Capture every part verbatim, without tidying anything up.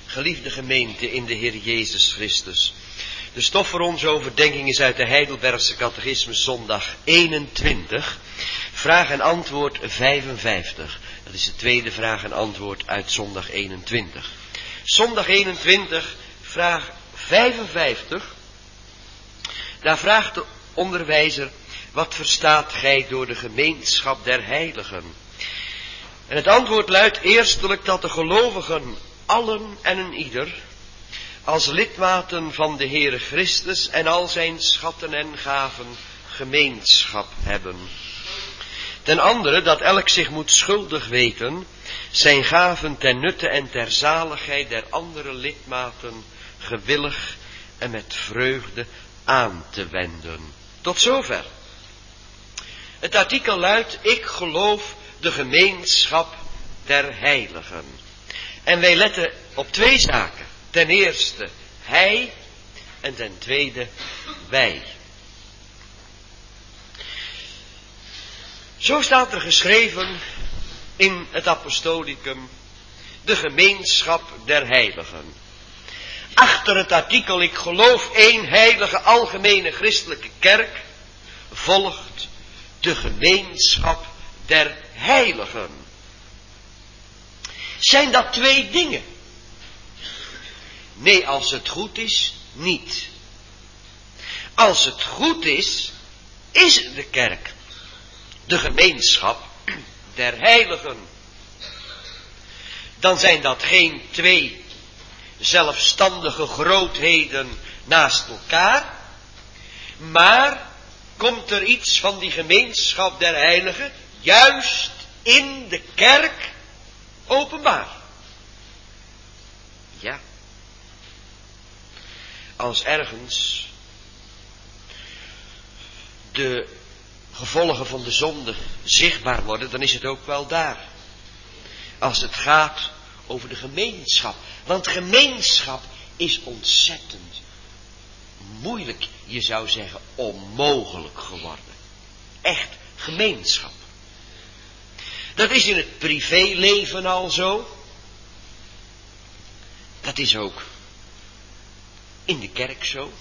Geliefde gemeente in de Heer Jezus Christus. De stof voor onze overdenking is uit de Heidelbergse Catechismus zondag eenentwintig, vraag en antwoord vijfenvijftig. Dat is de tweede vraag en antwoord uit zondag eenentwintig. Zondag eenentwintig, vraag vijfenvijftig. Daar vraagt de onderwijzer: wat verstaat gij door de gemeenschap der heiligen? En het antwoord luidt eerstelijk dat de gelovigen allen en een ieder als lidmaten van de Heere Christus en al zijn schatten en gaven gemeenschap hebben. Ten andere dat elk zich moet schuldig weten zijn gaven ten nutte en ter zaligheid der andere lidmaten gewillig en met vreugde aan te wenden. Tot zover. Het artikel luidt: ik geloof de gemeenschap der heiligen. En wij letten op twee zaken. Ten eerste hij en ten tweede wij. Zo staat er geschreven in het apostolicum: de gemeenschap der heiligen. Achter het artikel ik geloof één heilige algemene christelijke kerk volgt de gemeenschap der heiligen. Zijn dat twee dingen? Nee, als het goed is, niet. Als het goed is, is het de kerk. De gemeenschap der heiligen. Dan zijn dat geen twee zelfstandige grootheden naast elkaar. Maar komt er iets van die gemeenschap der heiligen juist in de kerk openbaar. Ja. Als ergens de gevolgen van de zonde zichtbaar worden, dan is het ook wel daar. Als het gaat over de gemeenschap. Want gemeenschap is ontzettend moeilijk, je zou zeggen onmogelijk geworden. Echt gemeenschap. Dat is in het privéleven al zo. Dat is ook in de kerk zo.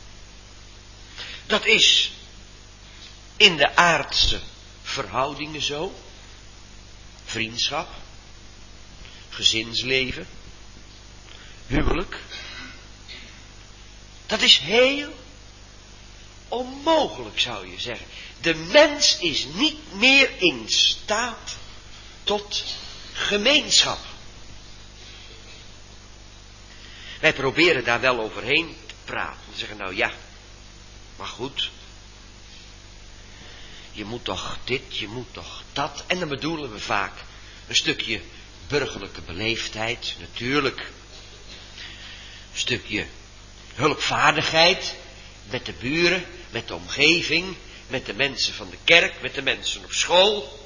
Dat is in de aardse verhoudingen zo. Vriendschap, gezinsleven, huwelijk. Dat is heel onmogelijk, zou je zeggen. De mens is niet meer in staat tot gemeenschap. Wij proberen daar wel overheen te praten. We zeggen nou ja, maar goed. Je moet toch dit, je moet toch dat. En dan bedoelen we vaak een stukje burgerlijke beleefdheid, natuurlijk. Een stukje hulpvaardigheid met de buren, met de omgeving, met de mensen van de kerk, met de mensen op school.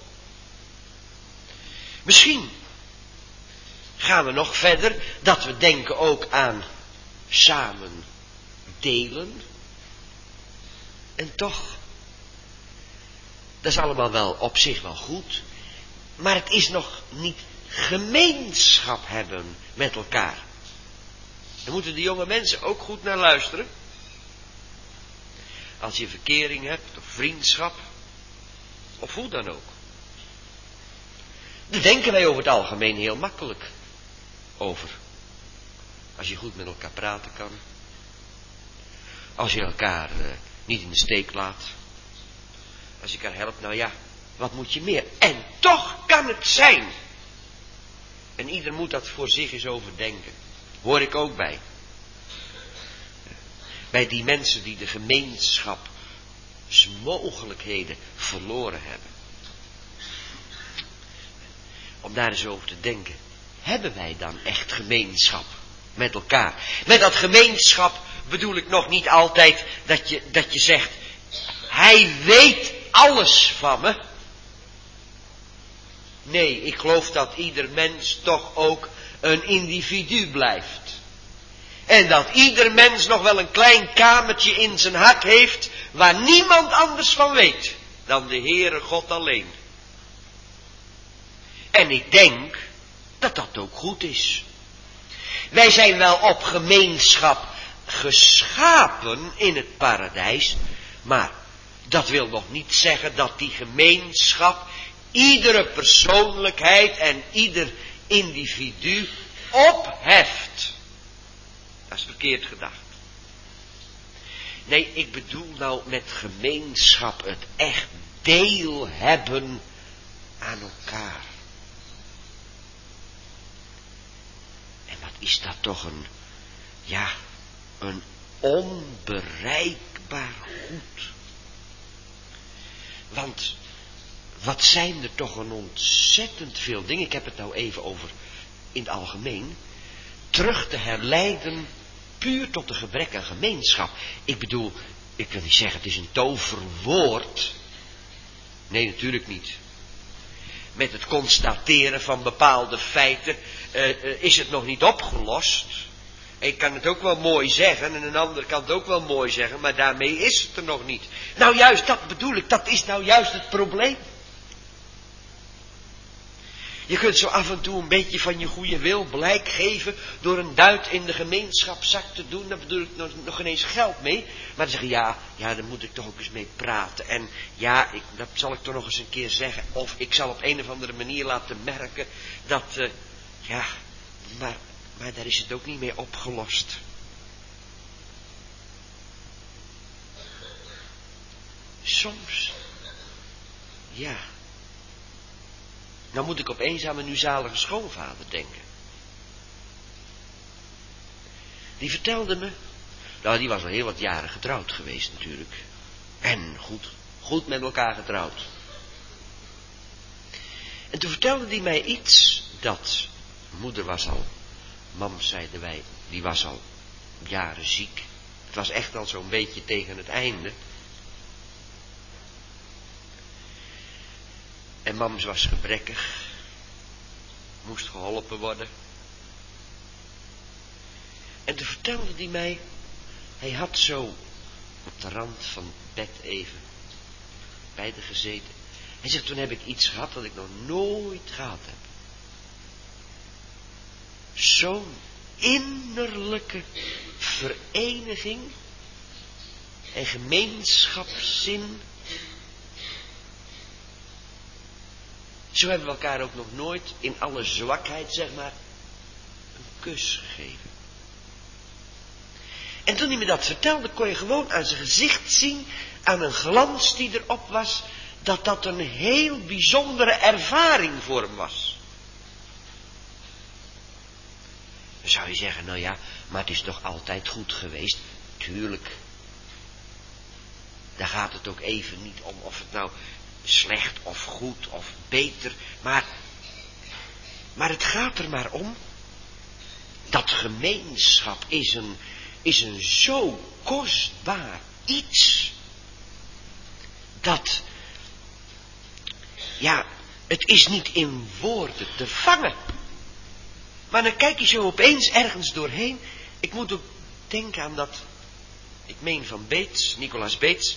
Misschien gaan we nog verder, dat we denken ook aan samen delen. En toch, dat is allemaal wel op zich wel goed, maar het is nog niet gemeenschap hebben met elkaar. Daar moeten de jonge mensen ook goed naar luisteren. Als je verkering hebt, of vriendschap, of hoe dan ook. Daar denken wij over het algemeen heel makkelijk over. Als je goed met elkaar praten kan. Als je elkaar uh, niet in de steek laat. Als je elkaar helpt, nou ja, wat moet je meer? En toch kan het zijn. En ieder moet dat voor zich eens overdenken. Hoor ik ook bij. Bij die mensen die de gemeenschapsmogelijkheden verloren hebben. Om daar eens over te denken. Hebben wij dan echt gemeenschap met elkaar? Met dat gemeenschap bedoel ik nog niet altijd dat je, dat je zegt: hij weet alles van me. Nee, ik geloof dat ieder mens toch ook een individu blijft. En dat ieder mens nog wel een klein kamertje in zijn hart heeft waar niemand anders van weet dan de Heere God alleen. En ik denk dat dat ook goed is. Wij zijn wel op gemeenschap geschapen in het paradijs, maar dat wil nog niet zeggen dat die gemeenschap iedere persoonlijkheid en ieder individu opheft. Dat is verkeerd gedacht. Nee, ik bedoel nou met gemeenschap het echt deel hebben aan elkaar. En wat is dat toch een, ja, een onbereikbaar goed. Want wat zijn er toch een ontzettend veel dingen, ik heb het nou even over in het algemeen, terug te herleiden puur tot een gebrek aan gemeenschap. Ik bedoel, ik wil niet zeggen het is een toverwoord. Nee, natuurlijk niet. Met het constateren van bepaalde feiten uh, uh, is het nog niet opgelost. Ik kan het ook wel mooi zeggen en een ander kan het ook wel mooi zeggen, maar daarmee is het er nog niet. Nou juist, dat bedoel ik, dat is nou juist het probleem. Je kunt zo af en toe een beetje van je goede wil blijk geven door een duit in de gemeenschapszak te doen. Daar bedoel ik nog, nog ineens geld mee. Maar dan zeggen ja, ja, daar moet ik toch ook eens mee praten. En ja, ik, dat zal ik toch nog eens een keer zeggen. Of ik zal op een of andere manier laten merken dat, uh, ja, maar, maar daar is het ook niet mee opgelost. Soms, ja. Nou moet ik opeens aan mijn nu zalige schoonvader denken. Die vertelde me, nou die was al heel wat jaren getrouwd geweest natuurlijk. En goed, goed met elkaar getrouwd. En toen vertelde hij mij iets dat, moeder was al, mam zeiden wij, die was al jaren ziek. Het was echt al zo'n beetje tegen het einde. En mams was gebrekkig. Moest geholpen worden. En toen vertelde hij mij. Hij had zo op de rand van het bed even bij de gezeten. Hij zegt, toen heb ik iets gehad dat ik nog nooit gehad heb. Zo'n innerlijke vereniging en gemeenschapszin. Zo hebben we elkaar ook nog nooit in alle zwakheid, zeg maar, een kus gegeven. En toen hij me dat vertelde, kon je gewoon aan zijn gezicht zien, aan een glans die erop was, dat dat een heel bijzondere ervaring voor hem was. Dan zou je zeggen, nou ja, maar het is toch altijd goed geweest? Tuurlijk. Daar gaat het ook even niet om of het nou slecht of goed of beter, maar, maar het gaat er maar om, dat gemeenschap is een, is een zo kostbaar iets, dat, ja, het is niet in woorden te vangen, maar dan kijk je zo opeens ergens doorheen. Ik moet ook denken aan dat, ik meen van Beets, Nicolaas Beets,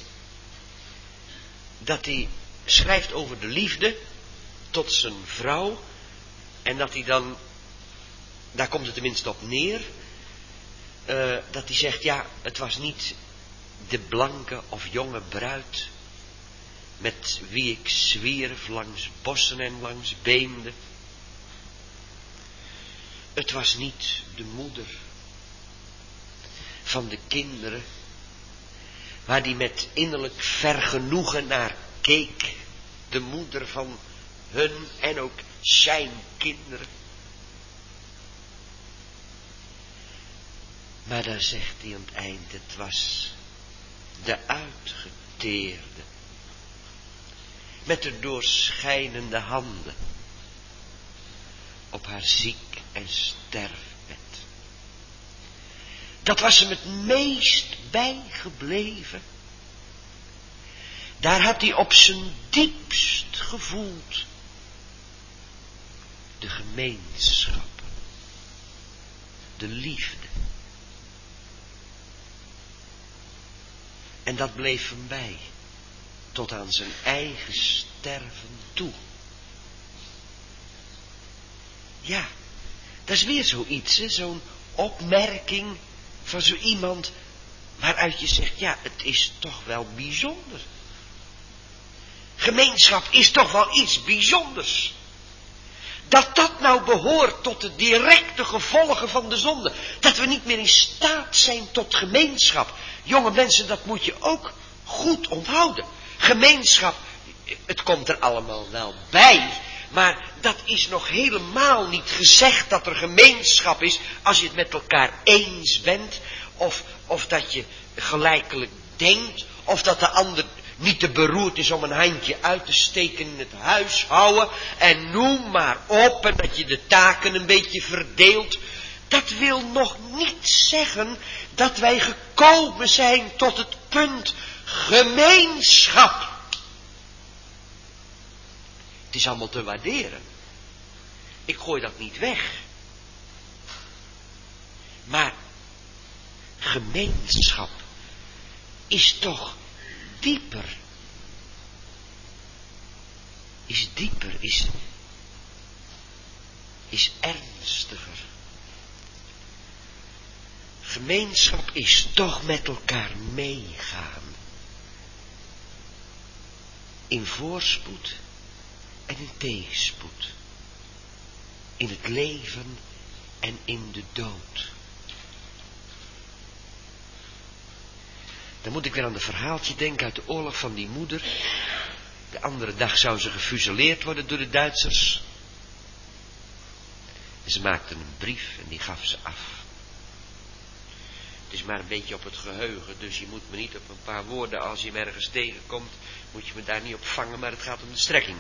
dat hij schrijft over de liefde tot zijn vrouw. En dat hij dan, daar komt het tenminste op neer, uh, dat hij zegt, ja, het was niet de blanke of jonge bruid met wie ik zwierf langs bossen en langs beemden. Het was niet de moeder van de kinderen, waar die met innerlijk vergenoegen naar keek, de moeder van hun en ook zijn kinderen. Maar daar zegt hij aan het eind, het was de uitgeteerde, met de doorschijnende handen, op haar ziek en sterfbed. Dat was hem het meest bijgebleven. Daar had hij op zijn diepst gevoeld de gemeenschap, de liefde. En dat bleef hem bij, tot aan zijn eigen sterven toe. Ja, Dat is weer zoiets, hè? Zo'n opmerking van zo iemand waaruit je zegt, ja, het is toch wel bijzonder. Gemeenschap is toch wel iets bijzonders. Dat dat nou behoort tot de directe gevolgen van de zonde. Dat we niet meer in staat zijn tot gemeenschap. Jonge mensen, dat moet je ook goed onthouden. Gemeenschap, het komt er allemaal wel bij. Maar dat is nog helemaal niet gezegd dat er gemeenschap is als je het met elkaar eens bent. Of, of dat je gelijkelijk denkt. Of dat de ander niet te beroerd is om een handje uit te steken in het huishouden. En noem maar op. En dat je de taken een beetje verdeelt. Dat wil nog niet zeggen dat wij gekomen zijn tot het punt gemeenschap. Het is allemaal te waarderen. Ik gooi dat niet weg. Maar gemeenschap is toch dieper. Is dieper, is, is ernstiger. Gemeenschap is toch met elkaar meegaan. In voorspoed en in tegenspoed. In het leven en in de dood. Dan moet ik weer aan het verhaaltje denken uit de oorlog van die moeder. De andere dag zou ze gefusilleerd worden door de Duitsers. En ze maakte een brief en die gaf ze af. Het is maar een beetje op het geheugen, dus je moet me niet op een paar woorden, als je me ergens tegenkomt, moet je me daar niet op vangen, maar het gaat om de strekking.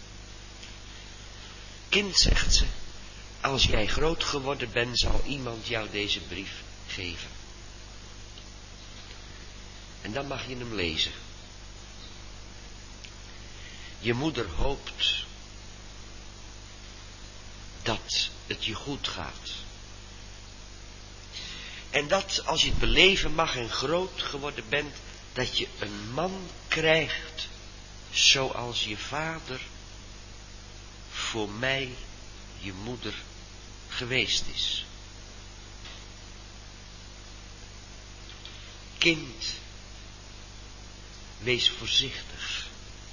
Kind, zegt ze, als jij groot geworden bent, zal iemand jou deze brief geven. En dan mag je hem lezen. Je moeder hoopt dat het je goed gaat. En dat als je het beleven mag en groot geworden bent, dat je een man krijgt zoals je vader voor mij, je moeder, geweest is. Kind, wees voorzichtig.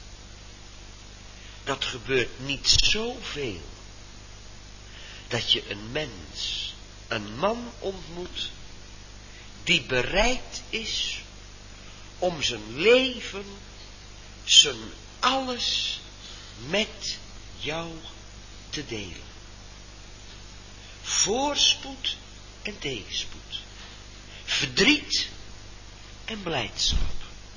Dat gebeurt niet zoveel. Dat je een mens, een man ontmoet, die bereid is om zijn leven, zijn alles met jou te delen. Voorspoed en tegenspoed. Verdriet en blijdschap.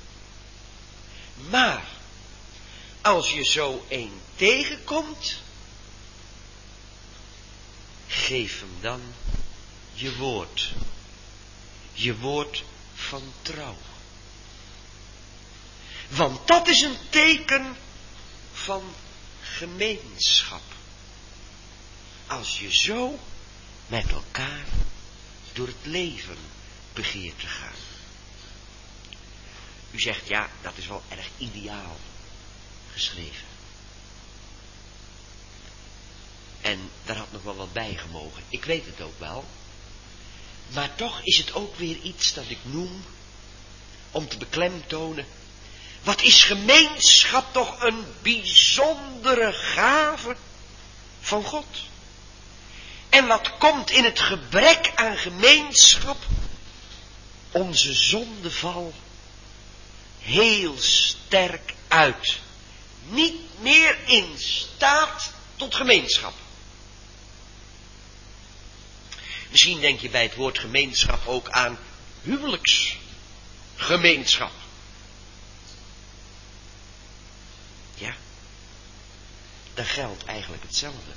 Maar als je zo een tegenkomt, geef hem dan je woord. Je woord van trouw. Want dat is een teken van gemeenschap. Als je zo met elkaar door het leven begeert te gaan. U zegt, ja, dat is wel erg ideaal geschreven. En daar had nog wel wat bij gemogen. Ik weet het ook wel. Maar toch is het ook weer iets dat ik noem om te beklemtonen. Wat is gemeenschap toch een bijzondere gave van God. En wat komt in het gebrek aan gemeenschap, onze zondeval, heel sterk uit. Niet meer in staat tot gemeenschap. Misschien denk je bij het woord gemeenschap ook aan huwelijksgemeenschap. Ja, dan geldt eigenlijk hetzelfde.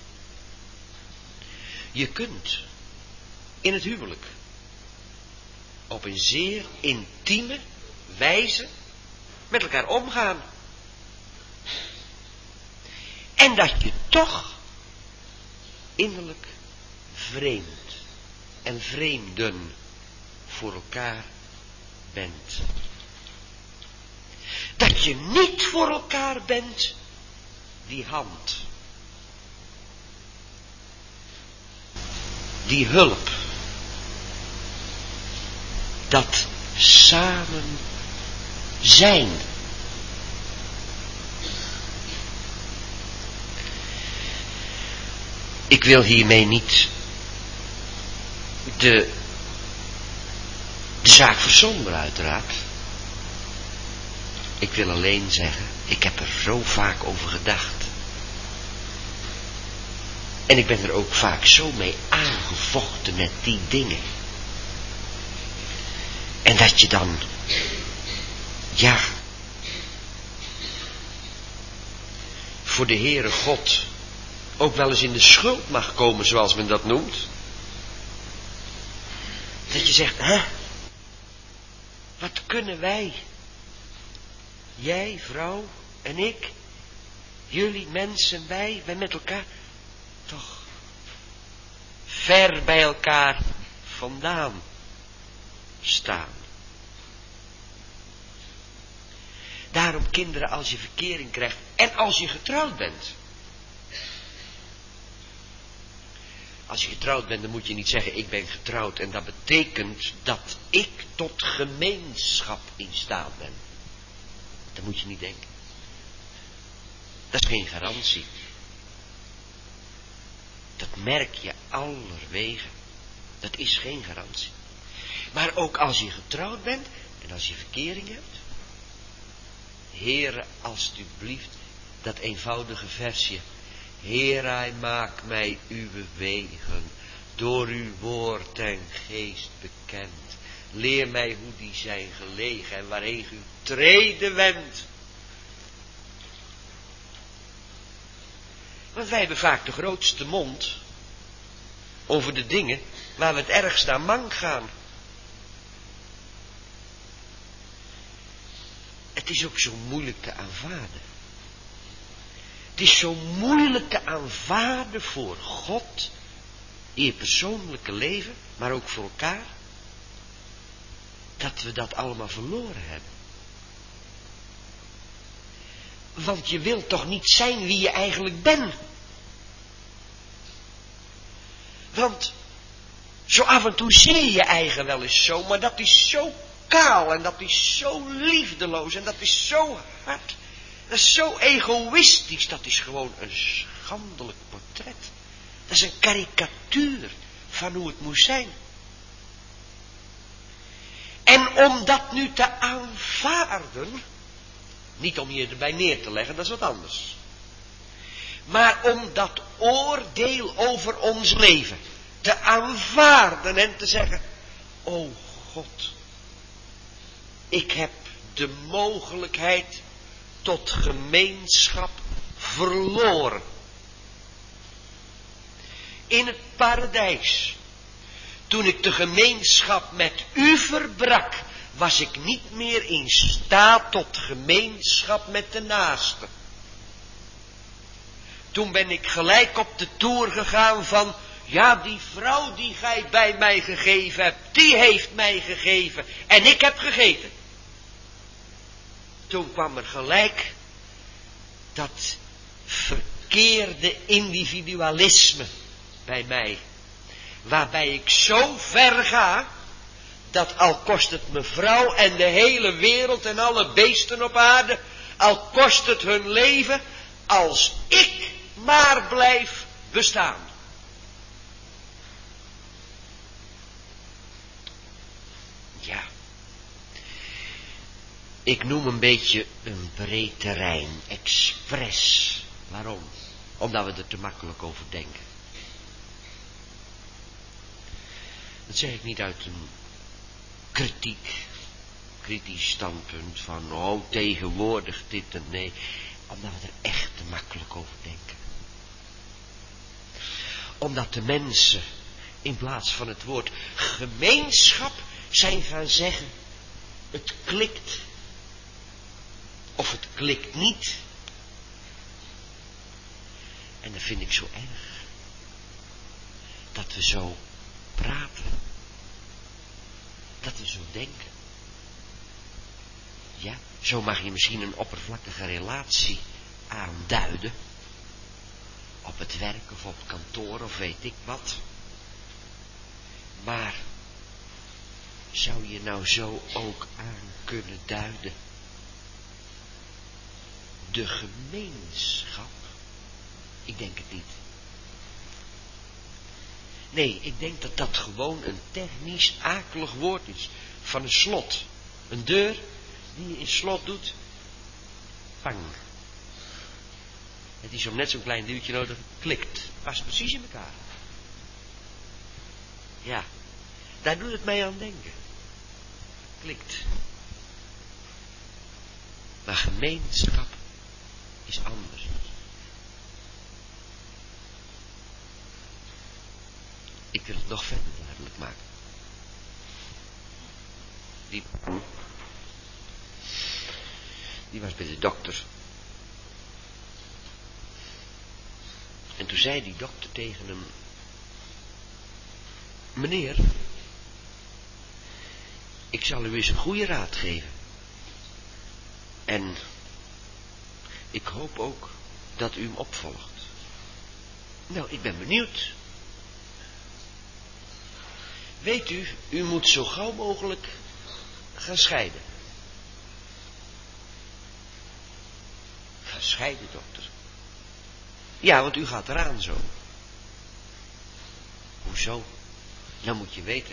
Je kunt in het huwelijk op een zeer intieme wijze met elkaar omgaan. En dat je toch innerlijk vreemd en vreemden voor elkaar bent. Dat je niet voor elkaar bent die hand. die hulp, dat samen zijn. Ik wil hiermee niet de, de zaak versomberen, uiteraard. Ik wil alleen zeggen, ik heb er zo vaak over gedacht. En ik ben er ook vaak zo mee aangevochten met die dingen. En dat je dan, ja, voor de Heere God ook wel eens in de schuld mag komen, zoals men dat noemt. Dat je zegt, hè, wat kunnen wij, jij, vrouw en ik, jullie mensen, wij, wij met elkaar, toch ver bij elkaar vandaan staan. Daarom, kinderen, als je verkering krijgt en als je getrouwd bent. Als je getrouwd bent, dan moet je niet zeggen, ik ben getrouwd en dat betekent dat ik tot gemeenschap in staat ben. Dat moet je niet denken. Dat is geen garantie. Dat merk je allerwege. Dat is geen garantie. Maar ook als je getrouwd bent en als je verkering hebt. Heere, alstublieft, dat eenvoudige versje. Heere, maak mij uw wegen, door uw woord en geest bekend. Leer mij hoe die zijn gelegen en waarheen uw treden wendt. Want wij hebben vaak de grootste mond over de dingen waar we het ergst aan mank gaan. Het is ook zo moeilijk te aanvaarden. Het is zo moeilijk te aanvaarden voor God, in je persoonlijke leven, maar ook voor elkaar, dat we dat allemaal verloren hebben. Want je wilt toch niet zijn wie je eigenlijk bent. Want zo af en toe zie je je eigen wel eens zo, maar dat is zo kaal en dat is zo liefdeloos en dat is zo hard. Dat is zo egoïstisch, dat is gewoon een schandelijk portret. Dat is een karikatuur van hoe het moest zijn. En om dat nu te aanvaarden, niet om je erbij neer te leggen, dat is wat anders. Maar om dat oordeel over ons leven te aanvaarden en te zeggen, o God, ik heb de mogelijkheid tot gemeenschap verloren. In het paradijs, toen ik de gemeenschap met u verbrak, was ik niet meer in staat tot gemeenschap met de naaste. Toen ben ik gelijk op de toer gegaan van, ja, die vrouw die gij bij mij gegeven hebt, die heeft mij gegeven en ik heb gegeten. Toen kwam er gelijk dat verkeerde individualisme bij mij. Waarbij ik zo ver ga, dat al kost het mevrouw en de hele wereld en alle beesten op aarde, al kost het hun leven, als ik maar blijf bestaan. Ja. Ik noem een beetje een breed terrein, expres. Waarom? Omdat we er te makkelijk over denken. Dat zeg ik niet uit een kritiek, kritisch standpunt van, oh, tegenwoordig dit en nee. Omdat we er echt te makkelijk over denken. Omdat de mensen, in plaats van het woord gemeenschap, zijn gaan zeggen, het klikt. Of het klikt niet. En dat vind ik zo erg. Dat we zo praten. Dat we zo denken. Ja, zo mag je misschien een oppervlakkige relatie aanduiden. Op het werk of op het kantoor of weet ik wat. Maar zou je nou zo ook aan kunnen duiden? De gemeenschap? Ik denk het niet. Nee, ik denk dat dat gewoon een technisch akelig woord is. Van een slot. Een deur die je in slot doet. Pang. Het is om net zo'n klein duwtje nodig. Klikt. Past precies in elkaar. Ja. Daar doet het mij aan denken. Klikt. Maar gemeenschap is anders. Ik wil het nog verder duidelijk maken. Die, die was bij de dokter. En toen zei die dokter tegen hem: meneer, ik zal u eens een goede raad geven. En ik hoop ook dat u hem opvolgt. Nou, ik ben benieuwd. Weet u, u moet zo gauw mogelijk gaan scheiden. Gaan scheiden, dokter? Ja, want u gaat eraan zo. Hoezo? Nou moet je weten.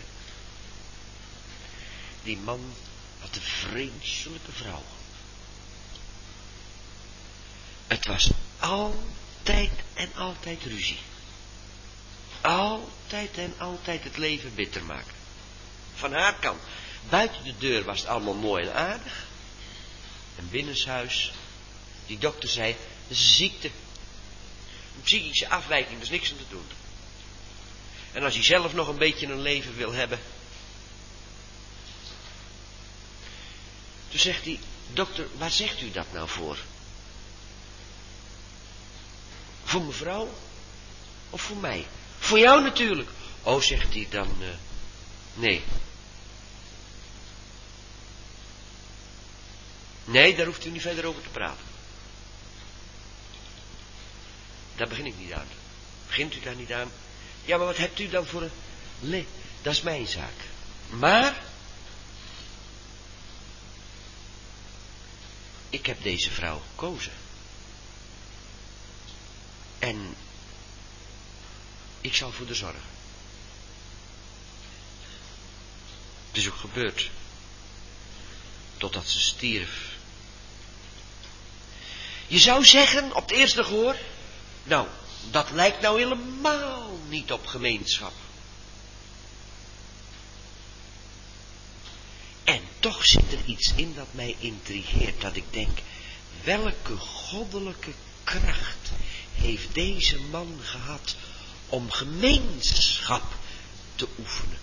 Die man had een vreselijke vrouw. Het was altijd en altijd ruzie. Altijd en altijd het leven bitter maken. Van haar kant. Buiten de deur was het allemaal mooi en aardig. En binnenshuis, die dokter zei, dat is een ziekte. Een psychische afwijking, er is niks aan te doen. En als hij zelf nog een beetje een leven wil hebben. Toen zegt hij, dokter, waar zegt u dat nou voor? Voor mevrouw? Of voor mij? Voor jou natuurlijk. Oh, zegt hij dan, uh, nee. Nee, daar hoeft u niet verder over te praten. Daar begin ik niet aan. Begint u daar niet aan? Ja, maar wat hebt u dan voor een... Le, dat is mijn zaak. Maar... ik heb deze vrouw gekozen. En... ik zal voor haar zorgen. Het is ook gebeurd. Totdat ze stierf. Je zou zeggen, op het eerste gehoor... nou, dat lijkt nou helemaal niet op gemeenschap. En toch zit er iets in dat mij intrigeert. Dat ik denk, welke goddelijke kracht heeft deze man gehad om gemeenschap te oefenen?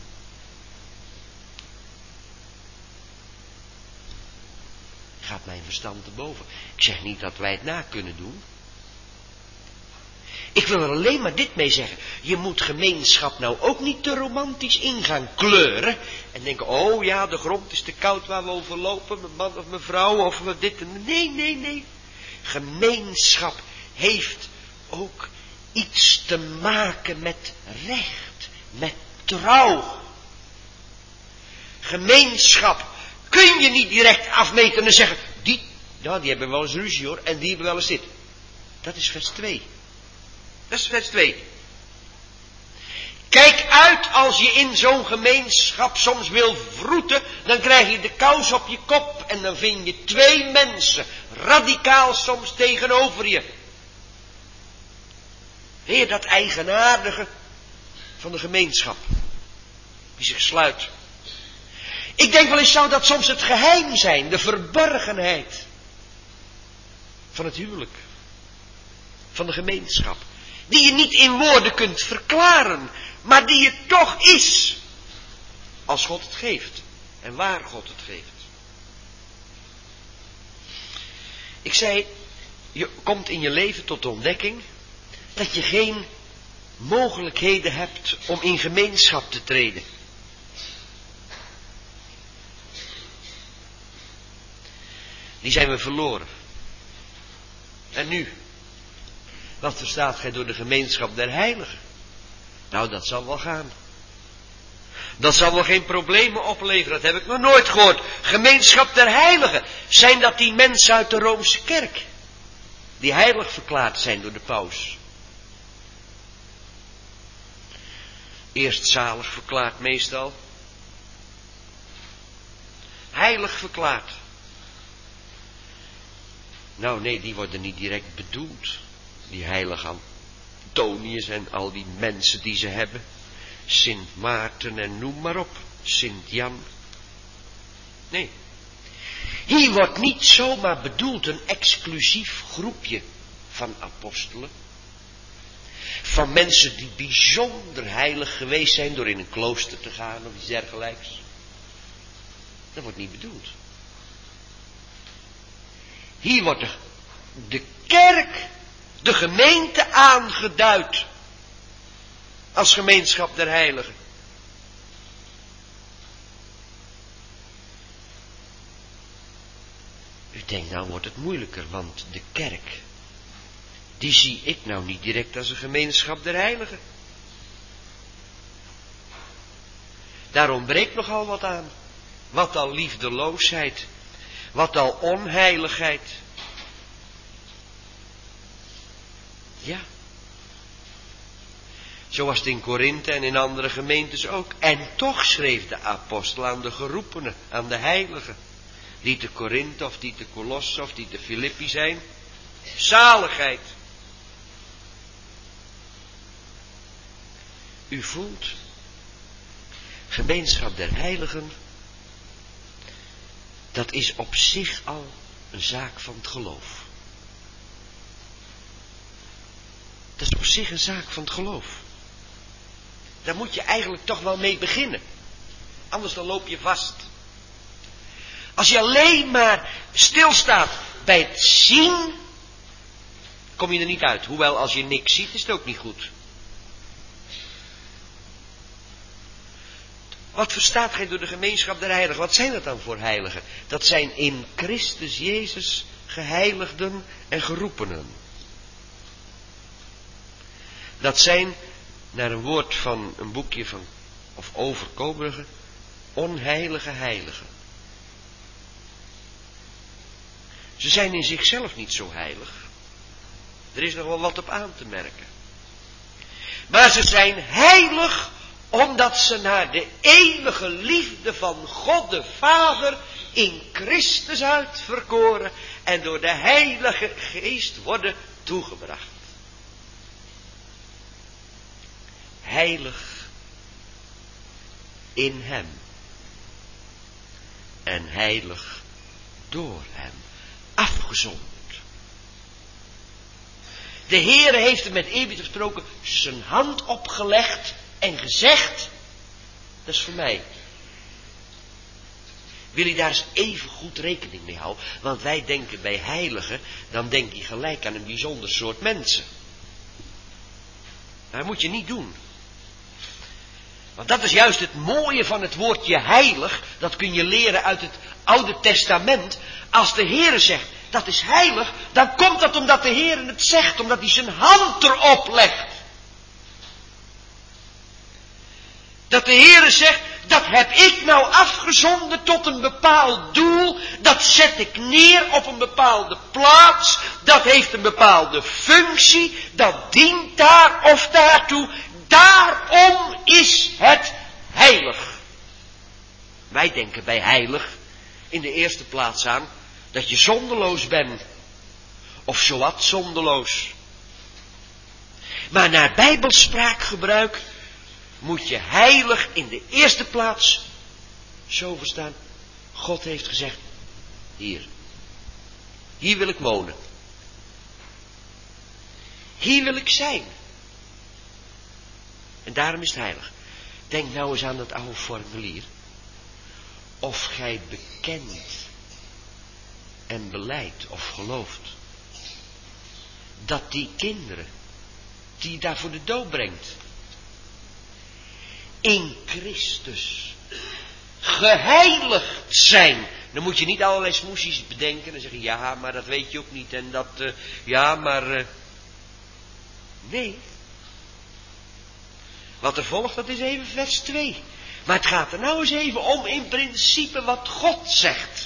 Gaat mijn verstand te boven. Ik zeg niet dat wij het na kunnen doen. Ik wil er alleen maar dit mee zeggen. Je moet gemeenschap nou ook niet te romantisch in gaan kleuren. En denken, oh ja, de grond is te koud waar we over lopen. Mijn man of mijn vrouw of dit en... Nee, nee, nee. Gemeenschap heeft ook iets te maken met recht. Met trouw. Gemeenschap kun je niet direct afmeten en zeggen... Die, nou, die hebben wel eens ruzie hoor. En die hebben wel eens dit. Dat is vers twee. Dat is vers twee. Kijk uit als je in zo'n gemeenschap soms wil vroeten, dan krijg je de kous op je kop en dan vind je twee mensen, radicaal soms tegenover je. Weer dat eigenaardige van de gemeenschap, die zich sluit. Ik denk wel eens zou dat soms het geheim zijn, de verborgenheid van het huwelijk, van de gemeenschap. Die je niet in woorden kunt verklaren, maar die het toch is. Als God het geeft. En waar God het geeft. Ik zei, je komt in je leven tot de ontdekking dat je geen mogelijkheden hebt om in gemeenschap te treden. Die zijn we verloren. En nu? Wat verstaat gij door de gemeenschap der heiligen? Nou, dat zal wel gaan. Dat zal wel geen problemen opleveren, dat heb ik nog nooit gehoord. Gemeenschap der heiligen, zijn dat die mensen uit de Roomse kerk? Die heilig verklaard zijn door de paus. Eerst zalig verklaard meestal. Heilig verklaard. Nou nee, die worden niet direct bedoeld. Die heilige Antonius en al die mensen die ze hebben. Sint Maarten en noem maar op. Sint Jan. Nee. Hier wordt niet zomaar bedoeld een exclusief groepje van apostelen. Van mensen die bijzonder heilig geweest zijn door in een klooster te gaan of iets dergelijks. Dat wordt niet bedoeld. Hier wordt de, de kerk, de gemeente aangeduid als gemeenschap der heiligen. U denkt, nou wordt het moeilijker, want de kerk, die zie ik nou niet direct als een gemeenschap der heiligen. Daar ontbreekt nogal wat aan. Wat al liefdeloosheid, wat al onheiligheid. Ja. Zo was het in Korinthe en in andere gemeentes ook. En toch schreef de apostel aan de geroepenen, aan de heiligen. Die te Korinthe of die te Colosse of die te Filippi zijn. Zaligheid. U voelt, gemeenschap der heiligen, dat is op zich al een zaak van het geloof. Dat is op zich een zaak van het geloof. Daar moet je eigenlijk toch wel mee beginnen. Anders dan loop je vast. Als je alleen maar stilstaat bij het zien, kom je er niet uit. Hoewel als je niks ziet is het ook niet goed. Wat verstaat gij door de gemeenschap der heiligen? Wat zijn dat dan voor heiligen? Dat zijn in Christus Jezus geheiligden en geroepenen. Dat zijn, naar een woord van een boekje van, of over Kobergen, onheilige heiligen. Ze zijn in zichzelf niet zo heilig. Er is nog wel wat op aan te merken. Maar ze zijn heilig omdat ze naar de eeuwige liefde van God de Vader in Christus uitverkoren en door de Heilige Geest worden toegebracht. Heilig in Hem en heilig door Hem, afgezonderd. De Heere heeft er met eerbied gesproken zijn hand opgelegd en gezegd, dat is voor mij. Wil je daar eens even goed rekening mee houden? Want wij denken bij heiligen, dan denk je gelijk aan een bijzonder soort mensen. Dat moet je niet doen. Want dat is juist het mooie van het woordje heilig. Dat kun je leren uit het Oude Testament. Als de Heere zegt, dat is heilig, dan komt dat omdat de Heere het zegt, omdat hij zijn hand erop legt. Dat de Heere zegt, dat heb ik nou afgezonden tot een bepaald doel. Dat zet ik neer op een bepaalde plaats. Dat heeft een bepaalde functie. Dat dient daar of daartoe. Daarom is het heilig. Wij denken bij heilig in de eerste plaats aan dat je zondeloos bent. Of zowat zondeloos. Maar naar bijbelspraakgebruik moet je heilig in de eerste plaats zo verstaan. God heeft gezegd, hier. Hier wil ik wonen. Hier wil ik zijn. En daarom is het heilig. Denk nou eens aan dat oude formulier. Of gij bekent en belijdt of gelooft dat die kinderen die je daar voor de dood brengt in Christus geheiligd zijn. Dan moet je niet allerlei smoesjes bedenken en zeggen, ja, maar dat weet je ook niet. En dat, uh, ja, maar... Uh... Nee. Wat er volgt, dat is even vers twee. Maar het gaat er nou eens even om in principe wat God zegt.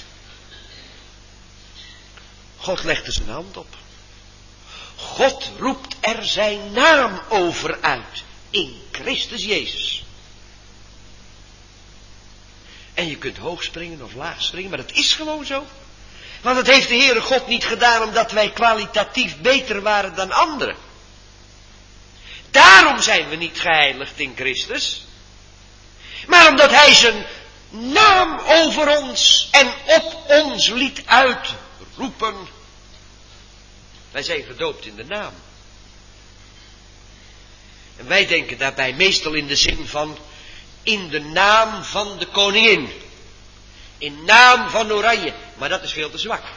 God legt er zijn hand op. God roept er zijn naam over uit. In Christus Jezus. En je kunt hoog springen of laag springen, maar dat is gewoon zo. Want dat heeft de Heere God niet gedaan omdat wij kwalitatief beter waren dan anderen. Daarom zijn we niet geheiligd in Christus. Maar omdat Hij zijn naam over ons en op ons liet uitroepen. Wij zijn gedoopt in de naam. En wij denken daarbij meestal in de zin van in de naam van de koningin. In naam van Oranje. Maar dat is veel te zwak.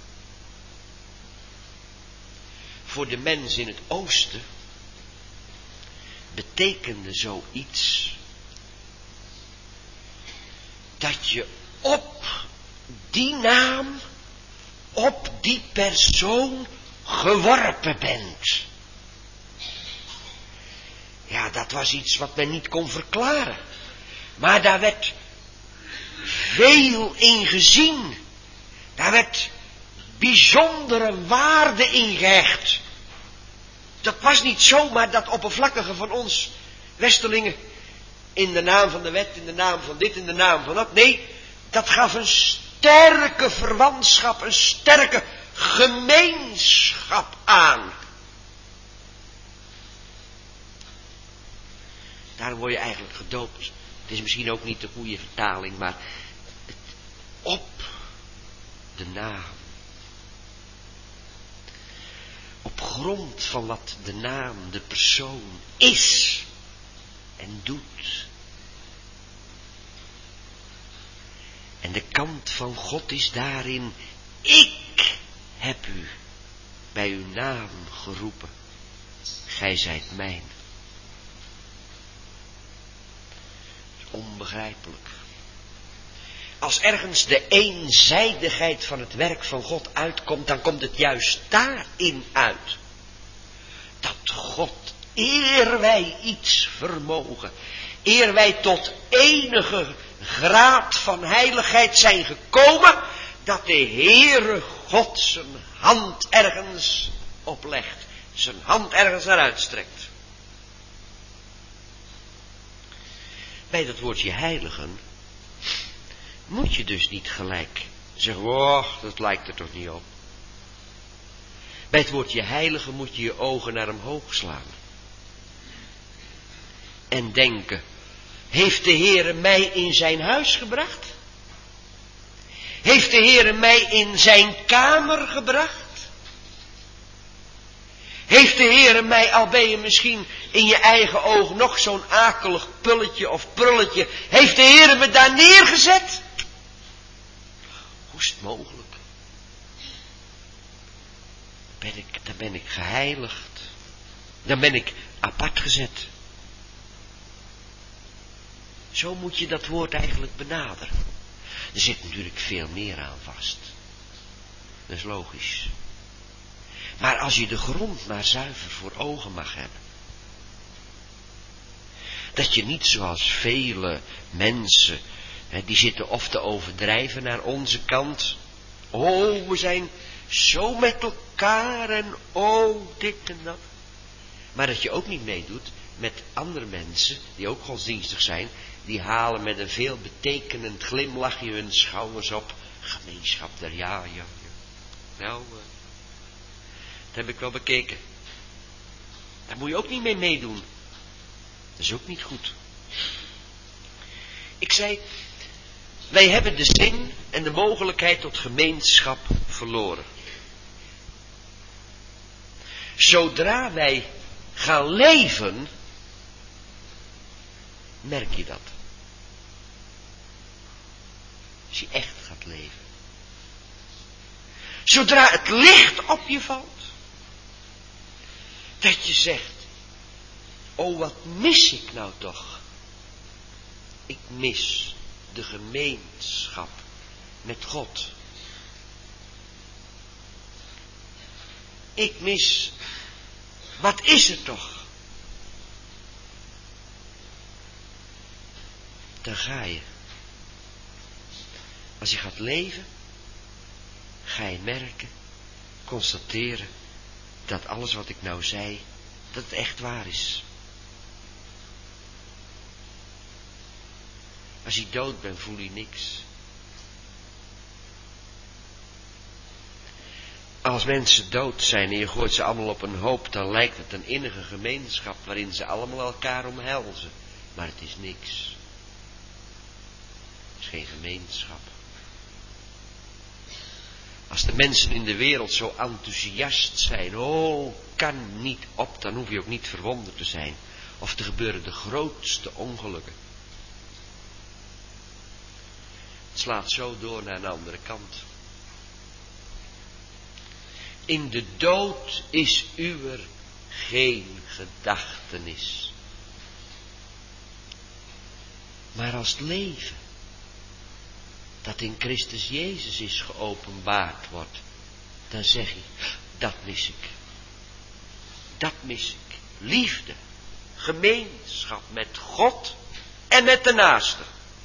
Voor de mens in het oosten betekende zoiets dat je op die naam, op die persoon geworpen bent. Ja, dat was iets wat men niet kon verklaren. Maar daar werd veel in gezien. Daar werd bijzondere waarde in gehecht. Dat was niet zomaar dat oppervlakkige van ons Westerlingen in de naam van de wet, in de naam van dit, in de naam van dat. Nee, dat gaf een sterke verwantschap, een sterke gemeenschap aan. Daarom word je eigenlijk gedoopt. Het is misschien ook niet de goede vertaling, maar het, op de naam. Op grond van wat de naam, de persoon is en doet. En de kant van God is daarin, ik heb u bij uw naam geroepen. Gij zijt mijn. Onbegrijpelijk. Als ergens de eenzijdigheid van het werk van God uitkomt, dan komt het juist daarin uit. Dat God, eer wij iets vermogen, eer wij tot enige graad van heiligheid zijn gekomen, dat de Heere God zijn hand ergens oplegt, zijn hand ergens naar uitstrekt. Bij dat woordje heiligen moet je dus niet gelijk zeggen, oh, dat lijkt er toch niet op. Bij het woordje heiligen moet je je ogen naar omhoog slaan. En denken, heeft de Heere mij in zijn huis gebracht? Heeft de Heere mij in zijn kamer gebracht? Heeft de Heere mij, al ben je misschien in je eigen oog nog zo'n akelig pulletje of prulletje, heeft de Heere me daar neergezet? Hoe is het mogelijk? Ben ik, dan ben ik geheiligd. Dan ben ik apart gezet. Zo moet je dat woord eigenlijk benaderen. Er zit natuurlijk veel meer aan vast. Dat is logisch. Maar als je de grond maar zuiver voor ogen mag hebben. Dat je niet zoals vele mensen, hè, die zitten of te overdrijven naar onze kant. Oh, we zijn zo met elkaar en oh, dit en dat. Maar dat je ook niet meedoet met andere mensen, die ook godsdienstig zijn, die halen met een veel betekenend glimlachje hun schouders op. Gemeenschap der, ja, ja, ja. Nou, uh, dat heb ik wel bekeken. Daar moet je ook niet mee meedoen. Dat is ook niet goed. Ik zei, wij hebben de zin en de mogelijkheid tot gemeenschap verloren. Zodra wij gaan leven, merk je dat. Als je echt gaat leven. Zodra het licht op je valt, dat je zegt, oh wat mis ik nou toch? Ik mis de gemeenschap met God. Ik mis, wat is het toch? dan ga je. Als je gaat leven, ga je merken, constateren, dat alles wat ik nou zei, dat het echt waar is. Als je dood bent, voel je niks. Als mensen dood zijn en je gooit ze allemaal op een hoop, dan lijkt het een innige gemeenschap waarin ze allemaal elkaar omhelzen. Maar het is niks. Het is geen gemeenschap. Als de mensen in de wereld zo enthousiast zijn, oh, kan niet op, dan hoef je ook niet verwonderd te zijn. Of er gebeuren de grootste ongelukken. Het slaat zo door naar een andere kant. In de dood is uwer geen gedachtenis. Maar als het leven, dat in Christus Jezus is geopenbaard wordt, dan zeg je, dat mis ik. Dat mis ik. Liefde, gemeenschap met God en met de naaste.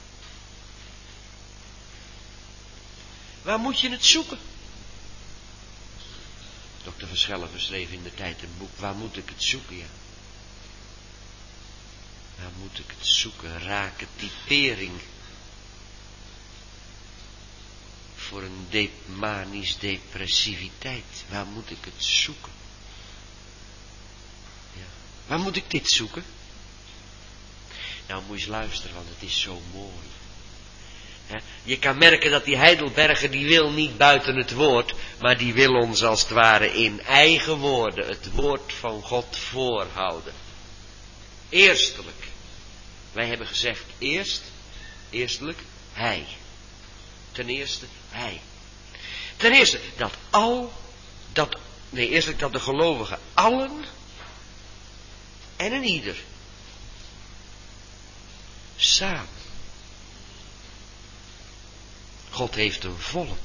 Waar moet je het zoeken? dokter Verschelven schreef in de tijd een boek, waar moet ik het zoeken, ja? Waar moet ik het zoeken? Rake typering voor een de- manisch depressiviteit. Waar moet ik het zoeken? Ja. Waar moet ik dit zoeken? Nou, moet je eens luisteren, want het is zo mooi. He? Je kan merken dat die Heidelberger, die wil niet buiten het woord, maar die wil ons als het ware in eigen woorden het woord van God voorhouden. Eerstelijk. Wij hebben gezegd eerst, eerstelijk, hij. Ten eerste, hij. Ten eerste, dat al, dat, nee, eerstelijk dat de gelovigen allen en een ieder samen. God heeft een volk.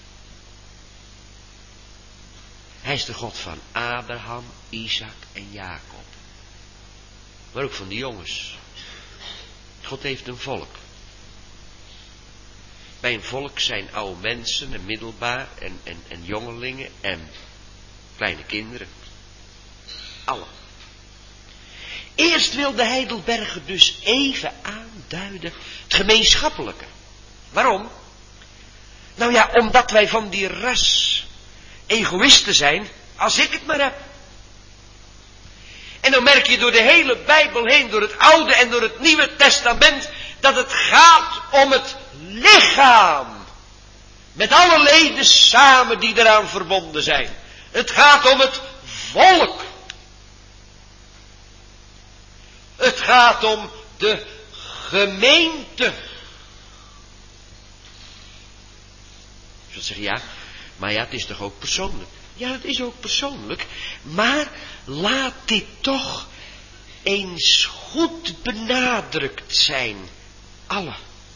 Hij is de God van Abraham, Isaac en Jacob. Maar ook van de jongens. God heeft een volk. Bij een volk zijn oude mensen en middelbaar en, en, en jongelingen en kleine kinderen. Alle. Eerst wil de Heidelberger dus even aanduiden het gemeenschappelijke. Waarom? Nou ja, omdat wij van die ras egoïsten zijn, als ik het maar heb. En dan merk je door de hele Bijbel heen, door het Oude en door het Nieuwe Testament, dat het gaat om het lichaam. Met alle leden samen die eraan verbonden zijn. Het gaat om het volk. Het gaat om de gemeente. Ik zou zeggen, ja, maar ja, het is toch ook persoonlijk. Ja, het is ook persoonlijk. Maar laat dit toch eens goed benadrukt zijn. Alle.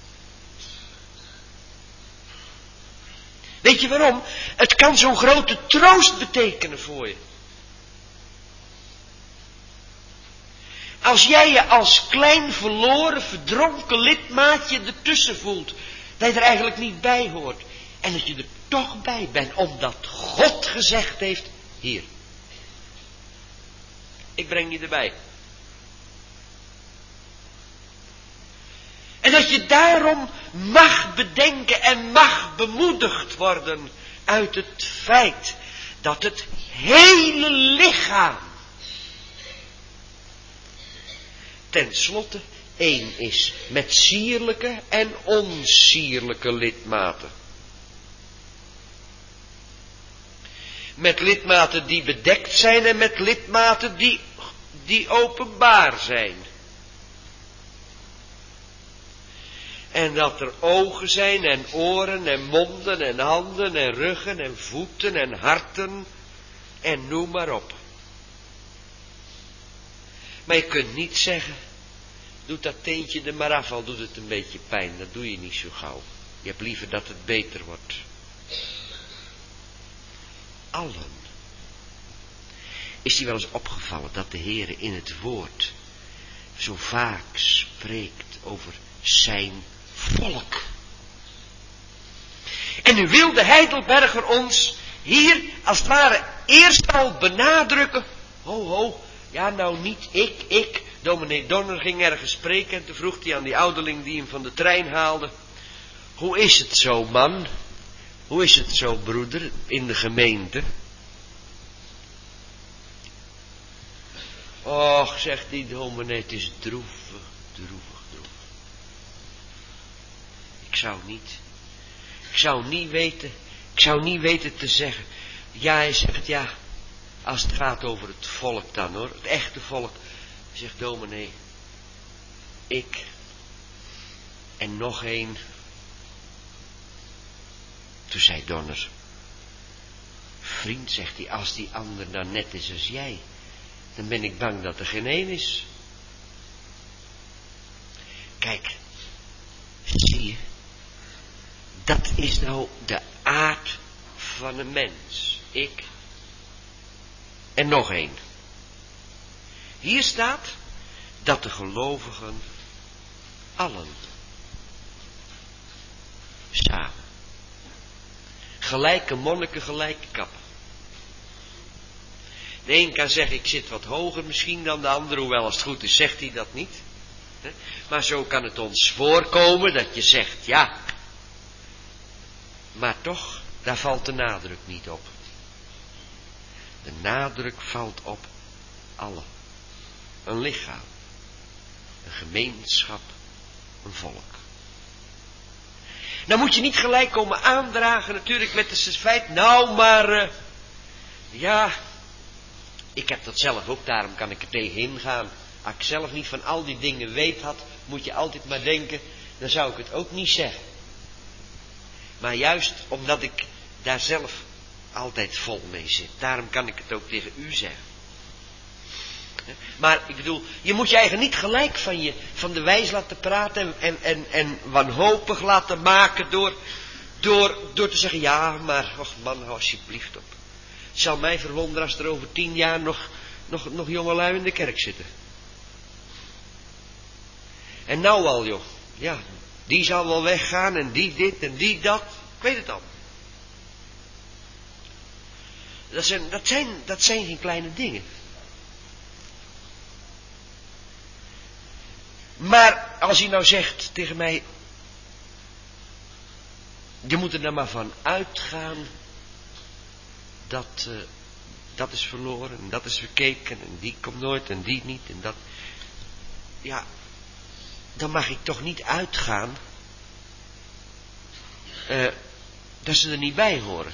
Weet je waarom? Het kan zo'n grote troost betekenen voor je. Als jij je als klein verloren, verdronken lidmaatje ertussen voelt, dat je er eigenlijk niet bij hoort. En dat je er toch bij bent, omdat God gezegd heeft, hier. Ik breng je erbij. En dat je daarom mag bedenken en mag bemoedigd worden uit het feit dat het hele lichaam ten slotte één is met sierlijke en onsierlijke lidmaten. Met lidmaten die bedekt zijn en met lidmaten die, die openbaar zijn. En dat er ogen zijn en oren en monden en handen en ruggen en voeten en harten en noem maar op. Maar je kunt niet zeggen, doet dat teentje er maar af, al doet het een beetje pijn. Dat doe je niet zo gauw. Je hebt liever dat het beter wordt. Allen. Is die wel eens opgevallen dat de Heere in het woord zo vaak spreekt over zijn volk. En nu wil de Heidelberger ons hier als het ware eerst al benadrukken. Ho, ho, ja nou niet ik, ik. Dominee Donner ging ergens spreken en toen vroeg hij aan die ouderling die hem van de trein haalde. Hoe is het zo, man? Hoe is het zo, broeder, in de gemeente? Och, zegt die dominee, het is droevig, droevig, droevig. Ik zou niet, ik zou niet weten, ik zou niet weten te zeggen. Ja, hij zegt, ja, als het gaat over het volk dan hoor, het echte volk. Zegt dominee, ik en nog één. Toen zei Donner, vriend, zegt hij, als die ander dan net is als jij, dan ben ik bang dat er geen één is. Kijk, zie je, dat is nou de aard van een mens. Ik en nog één. Hier staat dat de gelovigen allen samen, gelijke monniken, gelijke kappen. De een kan zeggen, ik zit wat hoger misschien dan de ander, hoewel als het goed is zegt hij dat niet. Maar zo kan het ons voorkomen dat je zegt, ja, maar toch, daar valt de nadruk niet op. De nadruk valt op allen. Een lichaam, een gemeenschap, een volk. Nou moet je niet gelijk komen aandragen natuurlijk met het feit, nou maar, uh, ja, ik heb dat zelf ook, daarom kan ik er tegenin gaan. Als ik zelf niet van al die dingen weet had, moet je altijd maar denken, dan zou ik het ook niet zeggen. Maar juist omdat ik daar zelf altijd vol mee zit, daarom kan ik het ook tegen u zeggen. Maar ik bedoel, je moet je eigen niet gelijk van, je, van de wijs laten praten en, en, en wanhopig laten maken door, door, door te zeggen, ja, maar, och man, hou alsjeblieft op. Het zal mij verwonderen als er over tien jaar nog, nog, nog jongelui in de kerk zitten. En nou al, joh, ja, die zal wel weggaan en die dit en die dat, ik weet het al. Dat zijn, dat zijn, dat zijn geen kleine dingen. Maar als hij nou zegt tegen mij, je moet er nou maar van uitgaan dat, uh, dat is verloren en dat is verkeken en die komt nooit en die niet en dat. Ja, dan mag ik toch niet uitgaan uh, dat ze er niet bij horen.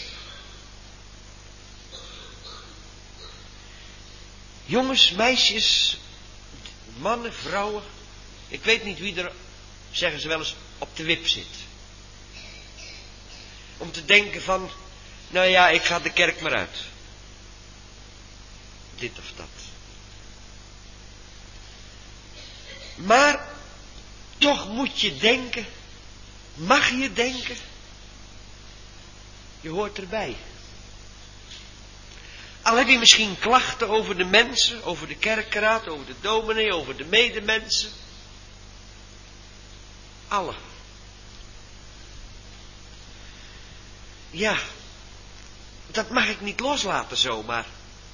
Jongens, meisjes, mannen, vrouwen, ik weet niet wie er, zeggen ze wel eens, op de wip zit. Om te denken van, nou ja, ik ga de kerk maar uit. Dit of dat. Maar, toch moet je denken, mag je denken, je hoort erbij. Al heb je misschien klachten over de mensen, over de kerkraad, over de dominee, over de medemensen. Alle. Ja, dat mag ik niet loslaten zomaar.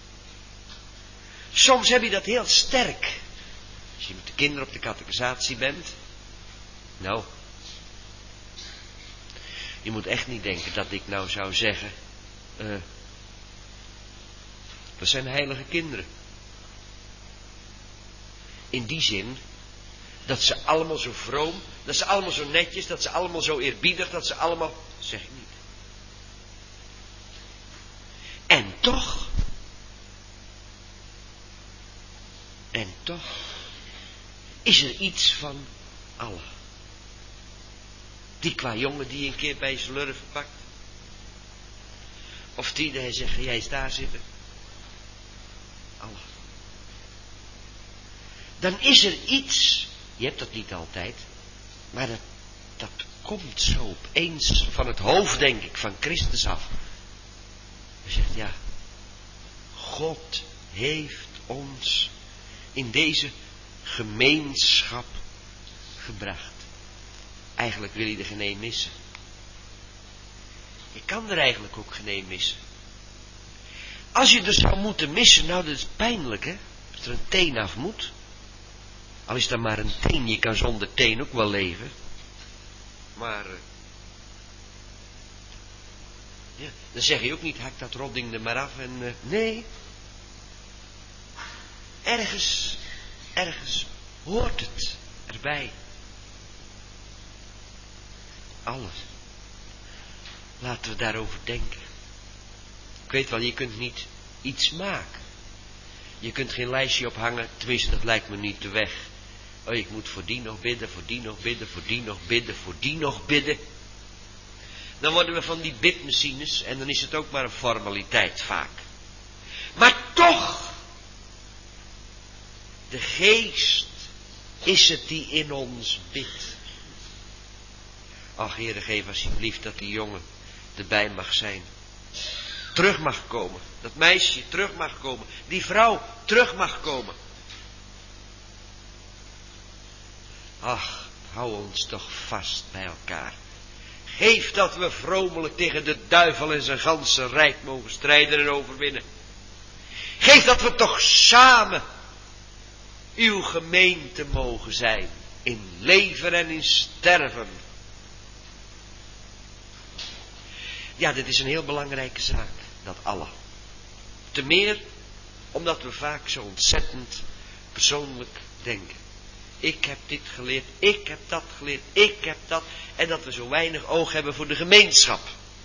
Soms heb je dat heel sterk. Als je met de kinderen op de catechisatie bent. Nou. Je moet echt niet denken dat ik nou zou zeggen. Uh, dat zijn heilige kinderen. In die zin. Dat ze allemaal zo vroom. Dat ze allemaal zo netjes. Dat ze allemaal zo eerbiedig. Dat ze allemaal. Dat zeg ik niet. En toch. En toch. Is er iets van Allah. Die qua jongen die een keer bij zijn lurven pakt. Of die die hij zegt, ga jij eens daar zitten. Allah. Dan is er iets. Je hebt dat niet altijd. Maar dat, dat komt zo opeens van het hoofd, denk ik, van Christus af. Hij zegt, ja. God heeft ons in deze gemeenschap gebracht. Eigenlijk wil je er geen een missen. Je kan er eigenlijk ook geen een missen. Als je er zou moeten missen, nou dat is pijnlijk hè. Als er een teen af moet. Al is dat maar een teen, je kan zonder teen ook wel leven. Maar, uh, ja, dan zeg je ook niet, hak dat rotding er maar af en, uh, nee. Ergens, ergens hoort het erbij. Alles. Laten we daarover denken. Ik weet wel, je kunt niet iets maken. Je kunt geen lijstje ophangen, tenminste dat lijkt me niet de weg. Oh, ik moet voor die nog bidden, voor die nog bidden, voor die nog bidden, voor die nog bidden. Dan worden we van die bidmachines en dan is het ook maar een formaliteit vaak. Maar toch, de geest is het die in ons bidt. Ach, Heere, geef alsjeblieft dat die jongen erbij mag zijn. Terug mag komen. Dat meisje terug mag komen. Die vrouw terug mag komen. Ach, hou ons toch vast bij elkaar. Geef dat we vromelijk tegen de duivel en zijn ganse rijk mogen strijden en overwinnen. Geef dat we toch samen uw gemeente mogen zijn. In leven en in sterven. Ja, dit is een heel belangrijke zaak. Dat alle. Te meer omdat we vaak zo ontzettend persoonlijk denken. Ik heb dit geleerd, ik heb dat geleerd, ik heb dat. En dat we zo weinig oog hebben voor de gemeenschap.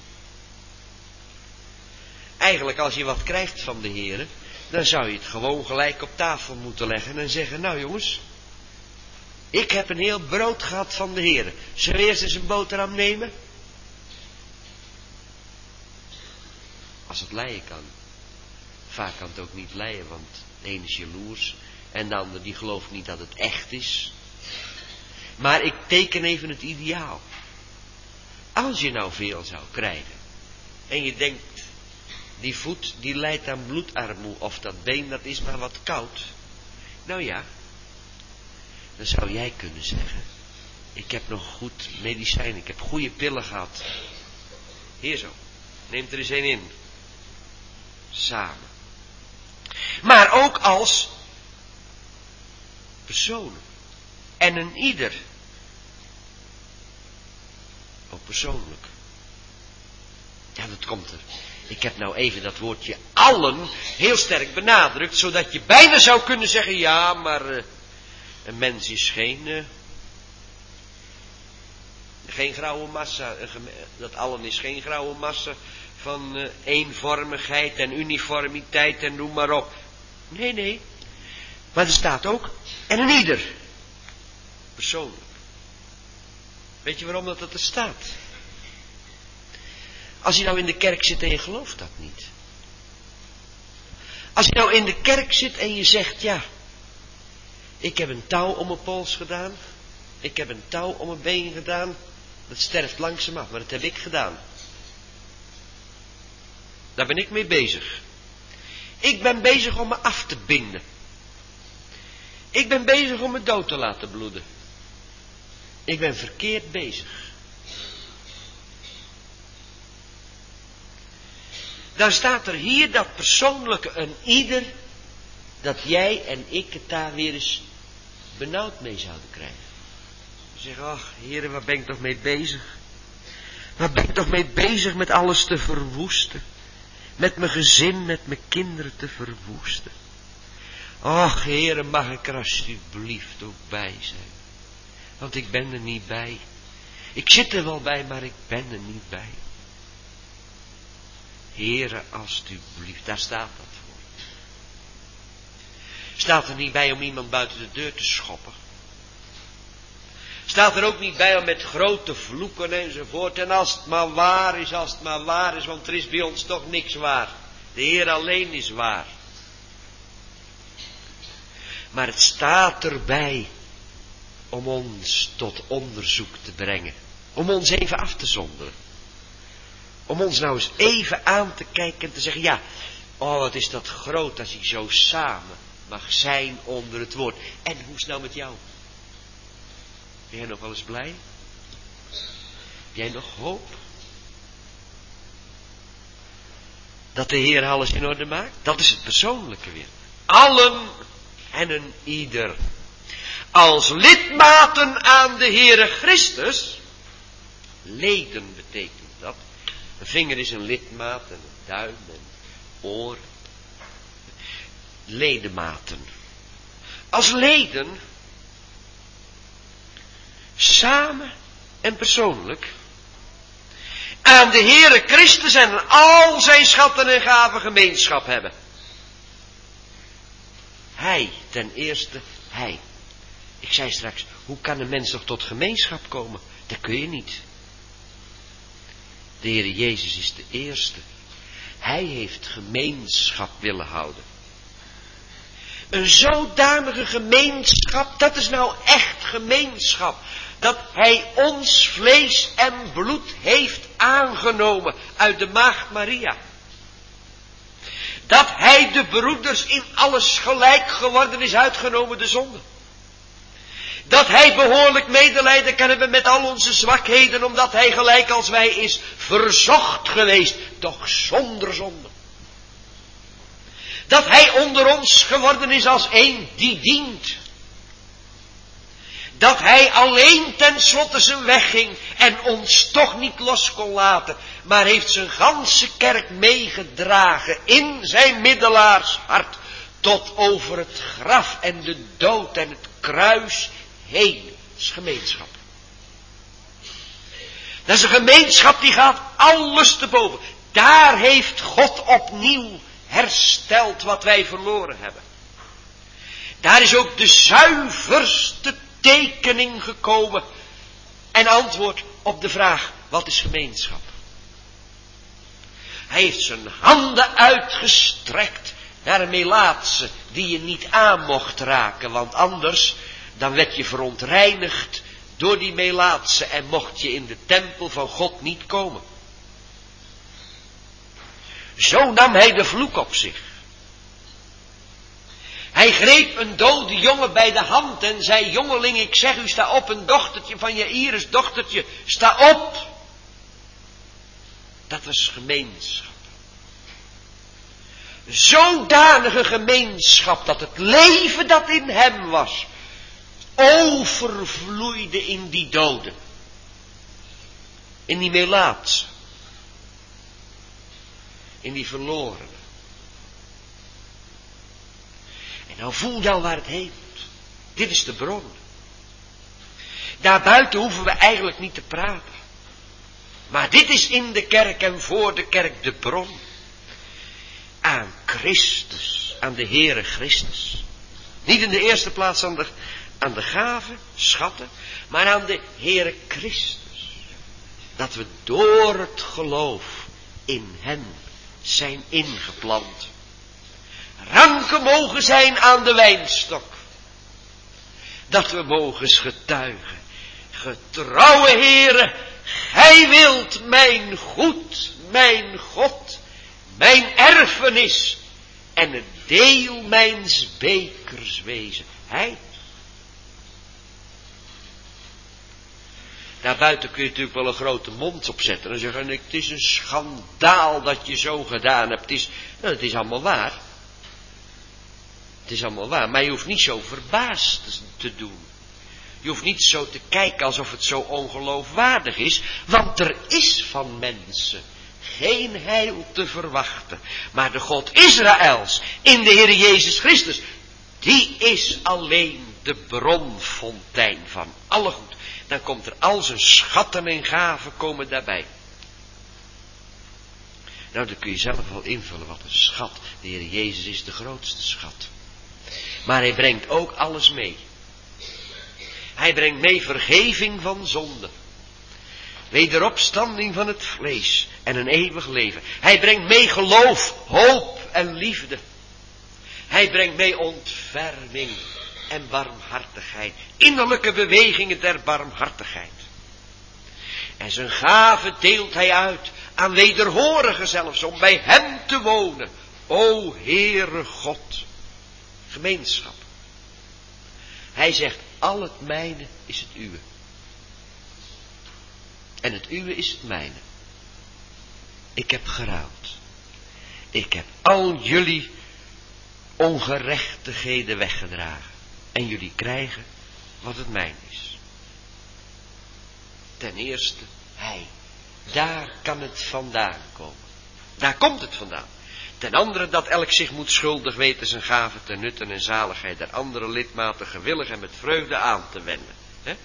Eigenlijk als je wat krijgt van de Heere, dan zou je het gewoon gelijk op tafel moeten leggen en zeggen, nou jongens, ik heb een heel brood gehad van de Heere. Zullen we eerst eens een boterham nemen? Als het leien kan. Vaak kan het ook niet leien, want de ene is jaloers en de ander die gelooft niet dat het echt is. Maar ik teken even het ideaal. Als je nou veel zou krijgen en je denkt, die voet die lijdt aan bloedarmoe of dat been dat is maar wat koud. Nou ja, dan zou jij kunnen zeggen, ik heb nog goed medicijn, ik heb goede pillen gehad. Hier zo, neem er eens een in. Samen. Maar ook als personen. En een ieder. Ook persoonlijk. Ja, dat komt er. Ik heb nou even dat woordje allen heel sterk benadrukt, zodat je bijna zou kunnen zeggen, ja, maar uh, een mens is geen, uh, geen grauwe massa. Dat allen is geen grauwe massa van uh, eenvormigheid en uniformiteit en noem maar op. Nee, nee. Maar er staat ook, en een ieder. Persoonlijk. Weet je waarom dat er staat? Als je nou in de kerk zit en je gelooft dat niet. Als je nou in de kerk zit en je zegt, ja, ik heb een touw om mijn pols gedaan. Ik heb een touw om mijn been gedaan. Dat sterft langzaam af, maar dat heb ik gedaan. Daar ben ik mee bezig. Ik ben bezig om me af te binden. Ik ben bezig om me dood te laten bloeden. Ik ben verkeerd bezig. Dan staat er hier dat persoonlijke een ieder, dat jij en ik het daar weer eens benauwd mee zouden krijgen. Zeg, ach, heren, waar ben ik toch mee bezig? Waar ben ik toch mee bezig met alles te verwoesten? Met mijn gezin, met mijn kinderen te verwoesten. Ach, heren, mag ik er alsjeblieft ook bij zijn? Want ik ben er niet bij. Ik zit er wel bij, maar ik ben er niet bij. Heren, alsjeblieft, daar staat dat voor. Staat er niet bij om iemand buiten de deur te schoppen. Staat er ook niet bij om met grote vloeken enzovoort. En als het maar waar is, als het maar waar is, want er is bij ons toch niks waar. De Heer alleen is waar. Maar het staat erbij om ons tot onderzoek te brengen. Om ons even af te zonderen. Om ons nou eens even aan te kijken en te zeggen, ja, oh wat is dat groot als ik zo samen mag zijn onder het woord. En hoe is het nou met jou? Ben jij nog wel eens blij? Heb jij nog hoop? Dat de Heer alles in orde maakt? Dat is het persoonlijke weer. Allen en een ieder. Als lidmaten aan de Heere Christus. Leden betekent dat. Een vinger is een lidmaat en een duim en oor. Ledematen. Als leden. Samen en persoonlijk. Aan de Heere Christus en al zijn schatten en gaven gemeenschap hebben. Hij, ten eerste, hij. Ik zei straks, hoe kan een mens nog tot gemeenschap komen? Dat kun je niet. De Heere Jezus is de eerste. Hij heeft gemeenschap willen houden. Een zodanige gemeenschap, dat is nou echt gemeenschap. Dat hij ons vlees en bloed heeft aangenomen uit de maagd Maria. Dat hij de broeders in alles gelijk geworden is, uitgenomen de zonde. Dat hij behoorlijk medelijden kan hebben met al onze zwakheden, omdat hij gelijk als wij is verzocht geweest, doch zonder zonde. Dat hij onder ons geworden is als een die dient. Dat hij alleen tenslotte zijn weg ging en ons toch niet los kon laten, maar heeft zijn ganse kerk meegedragen in zijn middelaarshart tot over het graf en de dood en het kruis heen. Dat is gemeenschap. Dat is een gemeenschap die gaat alles te boven. Daar heeft God opnieuw hersteld wat wij verloren hebben. Daar is ook de zuiverste tekening gekomen en antwoord op de vraag, wat is gemeenschap? Hij heeft zijn handen uitgestrekt naar een melaatse die je niet aan mocht raken, want anders dan werd je verontreinigd door die melaatse en mocht je in de tempel van God niet komen. Zo nam hij de vloek op zich. Hij greep een dode jongen bij de hand en zei, jongeling, ik zeg u, sta op, een dochtertje van Jaïrus, dochtertje, sta op. Dat was gemeenschap. Zodanige gemeenschap dat het leven dat in hem was, overvloeide in die dode. In die melaatse. In die verloren. En nou voel je al waar het heen moet. Dit is de bron. Daarbuiten hoeven we eigenlijk niet te praten. Maar dit is in de kerk en voor de kerk de bron. Aan Christus, aan de Heere Christus. Niet in de eerste plaats aan de, aan de gaven, schatten, maar aan de Heere Christus. Dat we door het geloof in hem zijn ingeplant. Ranken mogen zijn aan de wijnstok. Dat we mogen getuigen. Getrouwe Heere, gij wilt mijn goed, mijn God, mijn erfenis en het deel mijns bekers wezen. Hij. Daarbuiten kun je natuurlijk wel een grote mond opzetten en zeggen, het is een schandaal dat je zo gedaan hebt. Het is, nou, het is allemaal waar. Het is allemaal waar, maar je hoeft niet zo verbaasd te doen. Je hoeft niet zo te kijken alsof het zo ongeloofwaardig is, want er is van mensen geen heil te verwachten. Maar de God Israëls, in de Heer Jezus Christus, die is alleen de bronfontein van alle goed. Dan komt er al zijn schatten en gaven komen daarbij. Nou, dan kun je zelf wel invullen wat een schat. De Heer Jezus is de grootste schat. Maar hij brengt ook alles mee. Hij brengt mee vergeving van zonde. Wederopstanding van het vlees en een eeuwig leven. Hij brengt mee geloof, hoop en liefde. Hij brengt mee ontferming en barmhartigheid. Innerlijke bewegingen der barmhartigheid. En zijn gave deelt hij uit aan wederhorigen zelfs om bij hem te wonen. O Heere God. Gemeenschap. Hij zegt, al het mijne is het uwe. En het uwe is het mijne. Ik heb geruild. Ik heb al jullie ongerechtigheden weggedragen. En jullie krijgen wat het mijn is. Ten eerste, hij. Daar kan het vandaan komen. Daar komt het vandaan. Ten andere dat elk zich moet schuldig weten zijn gave ten nutte en zaligheid der andere lidmaten gewillig en met vreugde aan te wenden. He?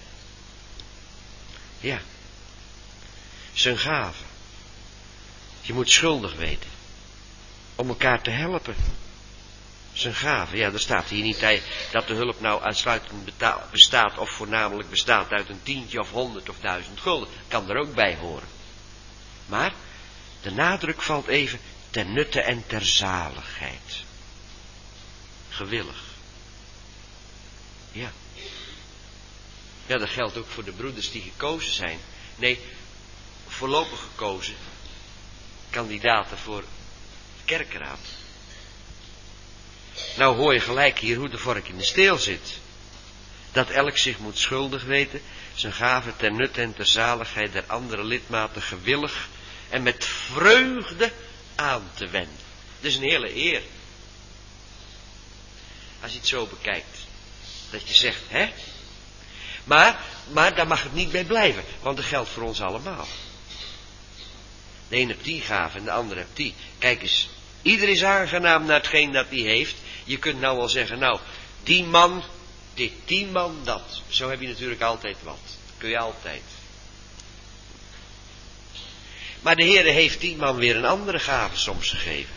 Ja. Zijn gave. Je moet schuldig weten. Om elkaar te helpen. Zijn gave. Ja, er staat hier niet dat de hulp nou uitsluitend beta- bestaat of voornamelijk bestaat uit een tientje of honderd of duizend gulden. Kan er ook bij horen. Maar de nadruk valt even ten nutte en ter zaligheid. Gewillig. Ja. Ja, dat geldt ook voor de broeders die gekozen zijn. Nee, voorlopig gekozen. Kandidaten voor de kerkraad. Nou hoor je gelijk hier hoe de vork in de steel zit. Dat elk zich moet schuldig weten, zijn gave ten nutte en ter zaligheid der andere lidmaten gewillig en met vreugde aan te wenden. Dat is een hele eer. Als je het zo bekijkt. Dat je zegt, hè? Maar, maar daar mag het niet bij blijven, want dat geldt voor ons allemaal. De een heeft die gave en de ander heeft die. Kijk eens, ieder is aangenaam naar hetgeen dat hij heeft. Je kunt nou wel zeggen, nou, die man, dit, die man, dat. Zo heb je natuurlijk altijd wat. Dat kun je altijd. Maar de Heere heeft die man weer een andere gave soms gegeven.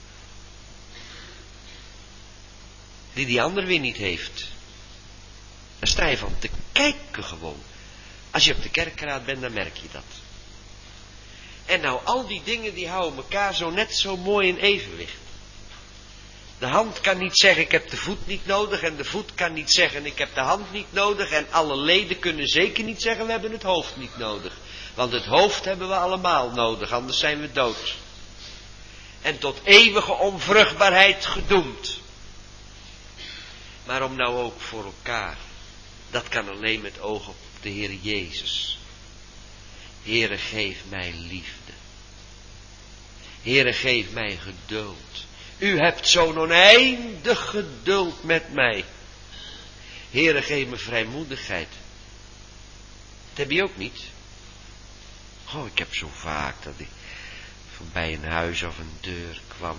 Die die ander weer niet heeft. Daar sta je van te kijken gewoon. Als je op de kerkraad bent, dan merk je dat. En nou, al die dingen die houden elkaar zo net zo mooi in evenwicht. De hand kan niet zeggen, ik heb de voet niet nodig. En de voet kan niet zeggen, ik heb de hand niet nodig. En alle leden kunnen zeker niet zeggen, we hebben het hoofd niet nodig. Want het hoofd hebben we allemaal nodig, anders zijn we dood. En tot eeuwige onvruchtbaarheid gedoemd. Maar om nou ook voor elkaar. Dat kan alleen met oog op de Heer Jezus. Heere, geef mij liefde. Heere, geef mij geduld. U hebt zo'n oneindig geduld met mij. Heere, geef me vrijmoedigheid. Dat heb je ook niet. Oh, ik heb zo vaak dat ik voorbij een huis of een deur kwam.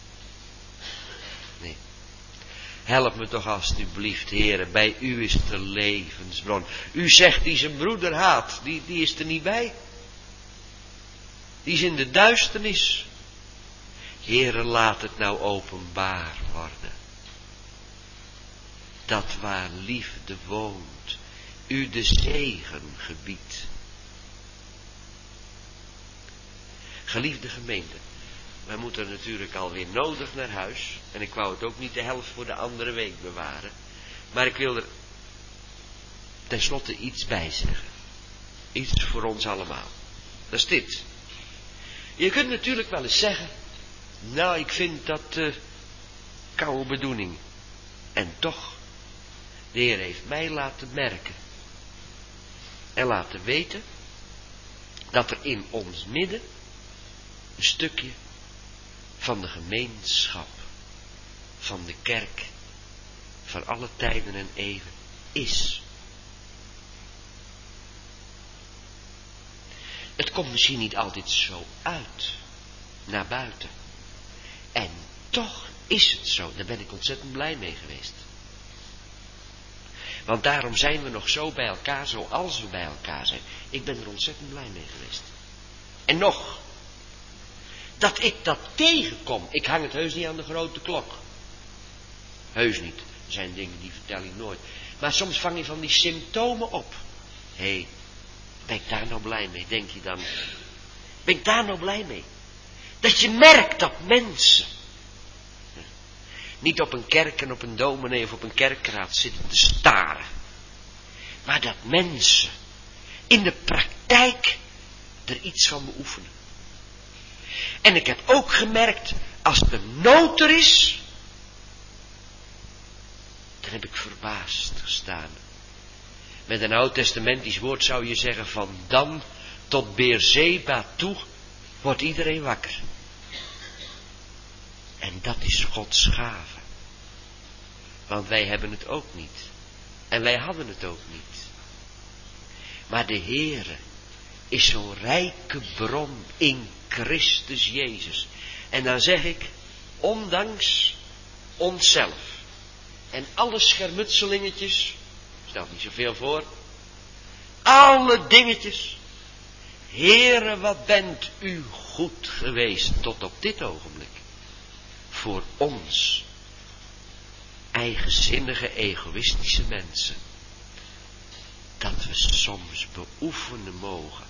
Nee. Help me toch alstublieft, Heere, bij u is de levensbron. U zegt die zijn broeder haat, die, die is er niet bij. Die is in de duisternis. Heere, laat het nou openbaar worden. Dat waar liefde woont, u de zegen gebiedt. Geliefde gemeente, wij moeten natuurlijk alweer nodig naar huis. En ik wou het ook niet de helft voor de andere week bewaren. Maar ik wil er tenslotte iets bij zeggen. Iets voor ons allemaal. Dat is dit. Je kunt natuurlijk wel eens zeggen, nou, ik vind dat uh, koude bedoeling. En toch, de Heer heeft mij laten merken. En laten weten, dat er in ons midden een stukje van de gemeenschap, van de kerk, van alle tijden en eeuwen is. Het komt misschien niet altijd zo uit, naar buiten. En toch is het zo, daar ben ik ontzettend blij mee geweest. Want daarom zijn we nog zo bij elkaar, zoals we bij elkaar zijn. Ik ben er ontzettend blij mee geweest. En nog, dat ik dat tegenkom. Ik hang het heus niet aan de grote klok. Heus niet. Er zijn dingen die vertel ik nooit. Maar soms vang je van die symptomen op. Hé, hey, ben ik daar nou blij mee? Denk je dan? Ben ik daar nou blij mee? Dat je merkt dat mensen niet op een kerk en op een dominee of op een kerkraad zitten te staren. Maar dat mensen in de praktijk er iets van beoefenen. En ik heb ook gemerkt, als de nood er is, dan heb ik verbaasd gestaan. Met een oud-testamentisch woord zou je zeggen, van dan tot Beerseba toe wordt iedereen wakker. En dat is Gods gave. Want wij hebben het ook niet. En wij hadden het ook niet. Maar de Heere is zo'n rijke bron in Christus Jezus. En dan zeg ik, ondanks onszelf en alle schermutselingetjes, stelt niet zoveel voor, alle dingetjes, Heere, wat bent u goed geweest tot op dit ogenblik. Voor ons, eigenzinnige, egoïstische mensen, dat we soms beoefenen mogen.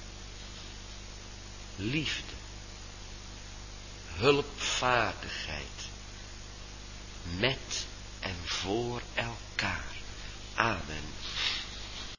Liefde, hulpvaardigheid, met en voor elkaar. Amen.